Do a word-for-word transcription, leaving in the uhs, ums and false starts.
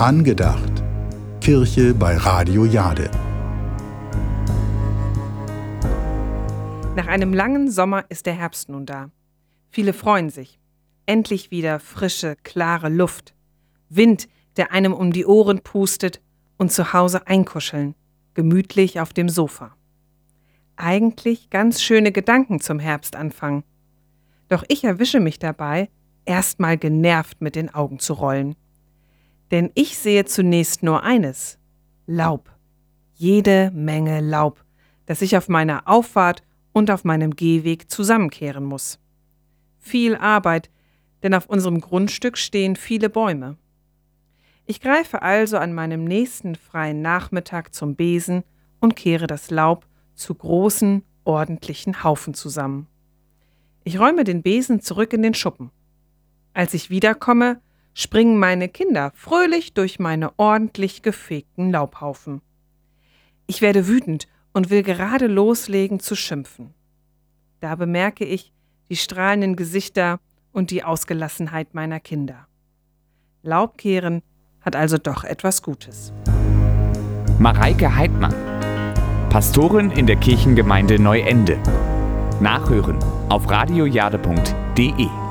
Angedacht. Kirche bei Radio Jade. Nach einem langen Sommer ist der Herbst nun da. Viele freuen sich. Endlich wieder frische, klare Luft. Wind, der einem um die Ohren pustet und zu Hause einkuscheln, gemütlich auf dem Sofa. Eigentlich ganz schöne Gedanken zum Herbstanfang. Doch ich erwische mich dabei, erstmal genervt mit den Augen zu rollen. Denn ich sehe zunächst nur eines: Laub. Jede Menge Laub, das ich auf meiner Auffahrt und auf meinem Gehweg zusammenkehren muss. Viel Arbeit, denn auf unserem Grundstück stehen viele Bäume. Ich greife also an meinem nächsten freien Nachmittag zum Besen und kehre das Laub zu großen, ordentlichen Haufen zusammen. Ich räume den Besen zurück in den Schuppen. Als ich wiederkomme, springen meine Kinder fröhlich durch meine ordentlich gefegten Laubhaufen. Ich werde wütend und will gerade loslegen zu schimpfen. Da bemerke ich die strahlenden Gesichter und die Ausgelassenheit meiner Kinder. Laubkehren hat also doch etwas Gutes. Mareike Heidmann, Pastorin in der Kirchengemeinde Neuende. Nachhören auf radiojade punkt de.